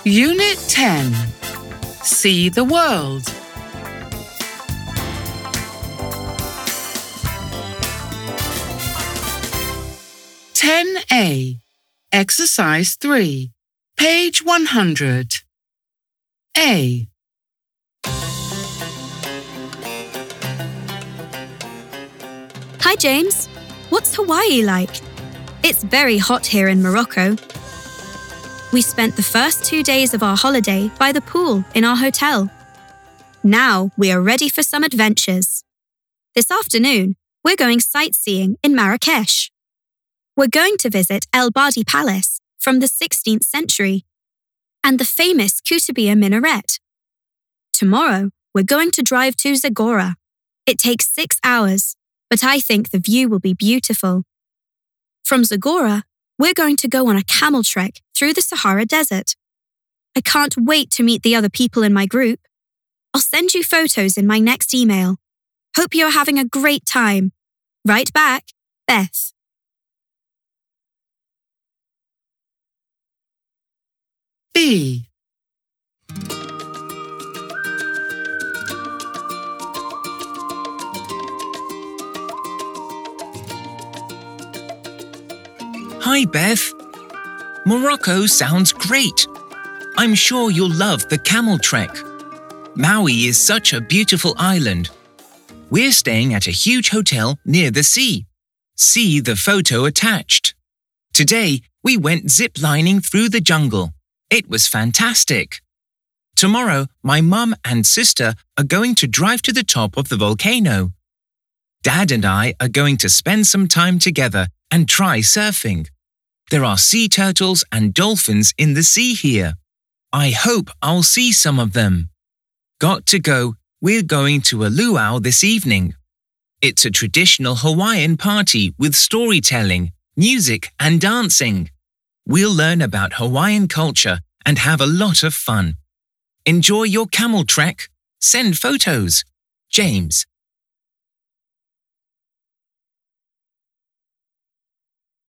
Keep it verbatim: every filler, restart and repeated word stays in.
Unit ten. See the world. ten A. Exercise three. Page one hundred. A. Hi, James. What's Hawaii like? It's very hot here in Morocco. We spent the first two days of our holiday by the pool in our hotel. Now we are ready for some adventures. This afternoon, we're going sightseeing in Marrakesh. We're going to visit El Badi Palace from the sixteenth century and the famous Koutabia minaret. Tomorrow, we're going to drive to Zagora. It takes six hours, but I think the view will be beautiful. From Zagora, we're going to go on a camel trek through the Sahara Desert. I can't wait to meet the other people in my group. I'll send you photos in my next email. Hope you're having a great time. Right back, Beth. B. Hi, Beth. Morocco sounds great. I'm sure you'll love the camel trek. Maui is such a beautiful island. We're staying at a huge hotel near the sea. See the photo attached. Today, we went zip-lining through the jungle. It was fantastic. Tomorrow, my mum and sister are going to drive to the top of the volcano. Dad and I are going to spend some time together and try surfing. There are sea turtles and dolphins in the sea here. I hope I'll see some of them. Got to go. We're going to a luau this evening. It's a traditional Hawaiian party with storytelling, music and dancing. We'll learn about Hawaiian culture and have a lot of fun. Enjoy your camel trek. Send photos. James.